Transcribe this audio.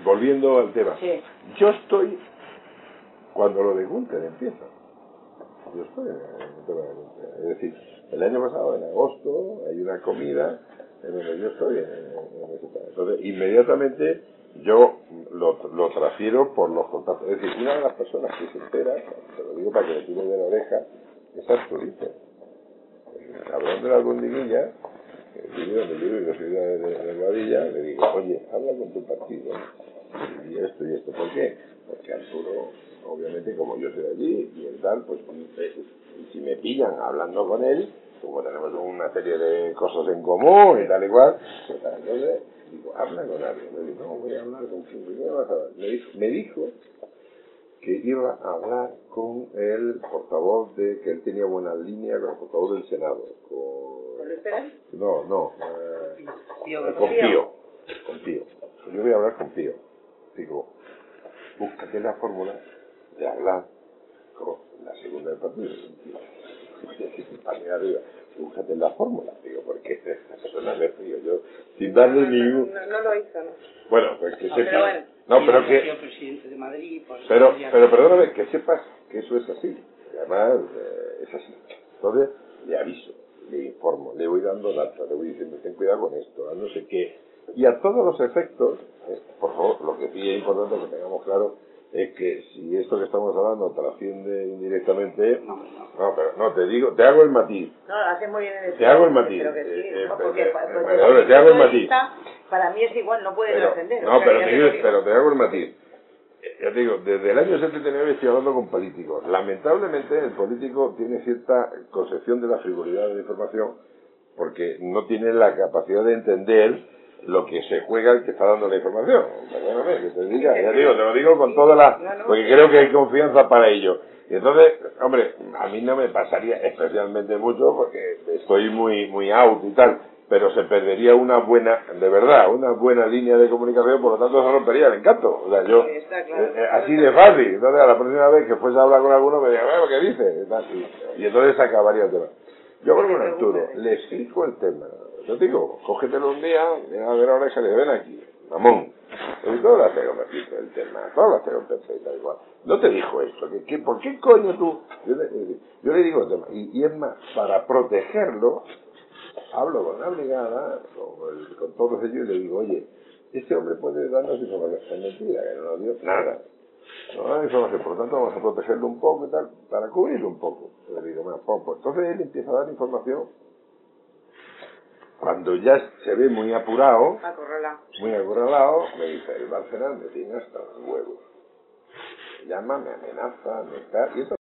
volviendo al tema. Sí. Yo estoy, cuando lo de Gunter empieza, yo estoy en el tema de Gunter. Es decir, el año pasado, en agosto, hay una comida en donde yo estoy en ese tema. Entonces, inmediatamente yo lo transfiero por los contactos. Es decir, una de las personas que se entera, te lo digo para que le tire de la oreja, es Arturito. El cabrón de la Gondiguilla, que vive donde yo vivo, yo soy de Guadilla, le digo, oye, habla con tu partido y esto y esto. ¿Por qué? Porque Arturo, obviamente, como yo soy de allí y el tal, pues si me pillan hablando con él, como tenemos una serie de cosas en común y tal y cual, pues entonces digo, habla con alguien. Le digo, no, voy a hablar con quién. ¿Qué vas a hablar? Me dijo que iba a hablar con el portavoz de, que él tenía buenas líneas con el portavoz del Senado, ¿Con Luis Pérez? con Pío. Yo voy a hablar con Pío. Digo, búscate la fórmula de hablar con la segunda del partido. Para arriba, búscate la fórmula. Digo, porque esta persona me río yo, sin darle ningún... No lo hizo, ¿no? Bueno, pues que sepas... Pero bueno. No, pero que... presidente de Madrid, pues, pero perdóname, que sepas que eso es así. Y además, es así. Entonces, le aviso, le informo, le voy dando datos, le voy diciendo, ten cuidado con esto, no sé qué. Y a todos los efectos, por favor, lo que sí es importante que tengamos claro es que si esto que estamos hablando trasciende indirectamente, te digo, te hago el matiz. No, lo hace muy bien en el te hago el matiz. Pero que sí, te hago el matiz. Para mí es igual, no puede trascender. No, pero te hago el matiz. Ya te digo, desde el año 79 estoy hablando con políticos. Lamentablemente el político tiene cierta concepción de la frivolidad de la información porque no tiene la capacidad de entender lo que se juega el que está dando la información. Perdóname, que te diga, ya digo, te lo digo con toda la... porque creo que hay confianza para ello. Y entonces, hombre, a mí no me pasaría especialmente mucho porque estoy muy out y tal, pero se perdería una buena, de verdad, una buena línea de comunicación, por lo tanto se rompería el encanto. O sea, yo, así de fácil. Entonces, a la próxima vez que fuese a hablar con alguno, me diga, ¿qué dice? Y entonces se acabaría el tema. Yo creo que con Arturo le explico el tema. Yo digo, cógetelo un día, a ver ahora que le ven aquí, mamón. Y todo lo hace con el tema, todo lo hace con Pepe y tal igual. No te dijo esto, ¿por qué coño tú? Yo le digo el tema, y es más, para protegerlo, hablo con la brigada, con todos ellos, y le digo, oye, este hombre puede darnos información. Es mentira, que no nos dio nada. No da información, por lo tanto vamos a protegerlo un poco y tal, para cubrirlo un poco. Le digo, más poco. Entonces él empieza a dar información cuando ya se ve muy apurado, muy acorralado, me dice, el Barcelona me tiene hasta los huevos. Me llama, me amenaza, me está... Y esto